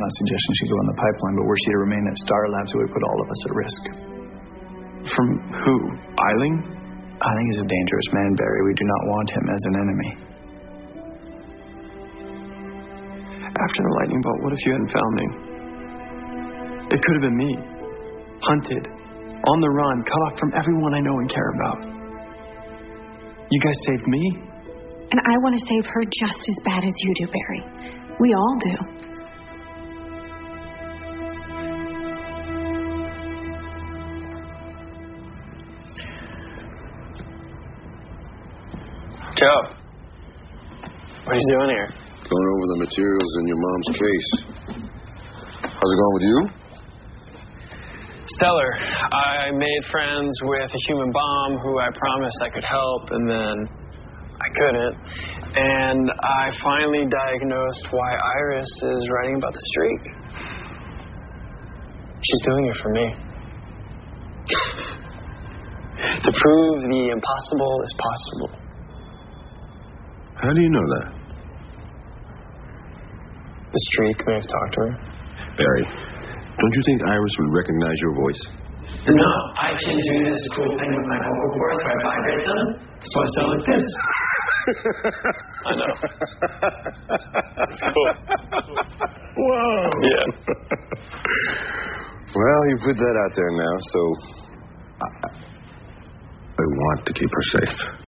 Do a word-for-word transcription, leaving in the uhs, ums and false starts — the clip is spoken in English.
not suggesting she go in the pipeline, but were she to remain at Star Labs, it would put all of us at risk. From who? Eiling? Eiling is a dangerous man, Barry. We do not want him as an enemy. After the lightning bolt, what if you hadn't found me? It could have been me. Hunted, on the run, cut off from everyone I know and care about. You guys saved me? And I want to save her just as bad as you do, Barry. We all do. Joe, what are you doing here? Going over the materials in your mom's case. How's it going with you? Stellar. I made friends with a human bomb who I promised I could help, and then I couldn't. And I finally diagnosed why Iris is writing about the streak. She's doing it for me. To prove the impossible is possible. How do you know that? The streak may have talked to her. Barry, don't you think Iris would recognize your voice? No, I can do this cool thing with my vocal cords where I vibrate them. So I sound like this. I know. It's cool. Whoa. Yeah. Well, you put that out there now, so I, I want to keep her safe.